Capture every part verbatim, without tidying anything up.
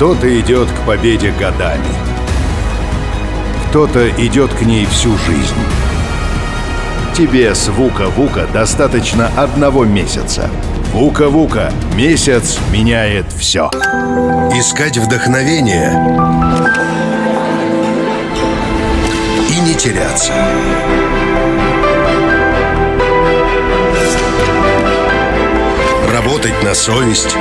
Кто-то идет к победе годами. Кто-то идет к ней всю жизнь. Тебе с Вука-Вука достаточно одного месяца. Вука-Вука. Месяц меняет все. Искать вдохновение и не теряться. Работать на совесть,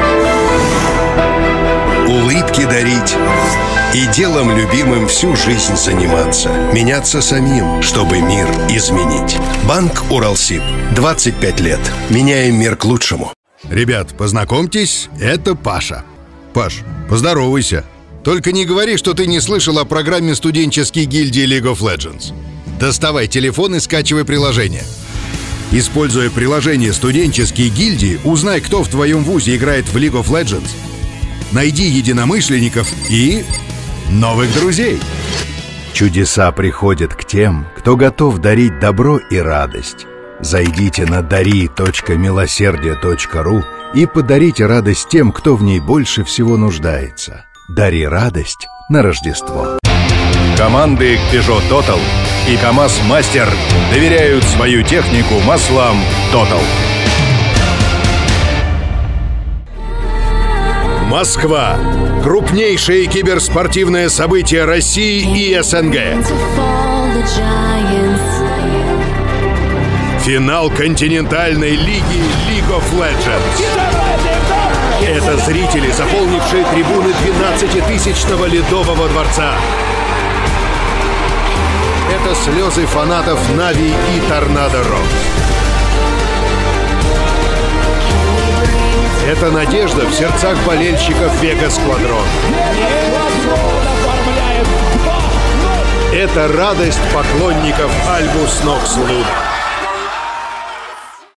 улыбки дарить и делом любимым всю жизнь заниматься. Меняться самим, чтобы мир изменить. Банк Уралсиб. двадцать пять лет. Меняем мир к лучшему. Ребят, познакомьтесь, это Паша. Паш, поздоровайся. Только не говори, что ты не слышал о программе студенческой гильдии League of Legends. Доставай телефон и скачивай приложение. Используя приложение студенческой гильдии, узнай, кто в твоем вузе играет в League of Legends. Найди единомышленников и новых друзей. Чудеса приходят к тем, кто готов дарить добро и радость. Зайдите на дари точка милосердие точка ру и подарите радость тем, кто в ней больше всего нуждается. Дари радость на Рождество. Команды Peugeot Total и КамАЗ Мастер доверяют свою технику маслам Total. Москва. Крупнейшее киберспортивное событие России и СНГ. Финал континентальной лиги League of Legends. Это зрители, заполнившие трибуны двенадцатитысячного Ледового дворца. Это слезы фанатов Нави и Торнадо Рокс. Это надежда в сердцах болельщиков Вега Сквадрон. Это радость поклонников Альбус Нокс Луна.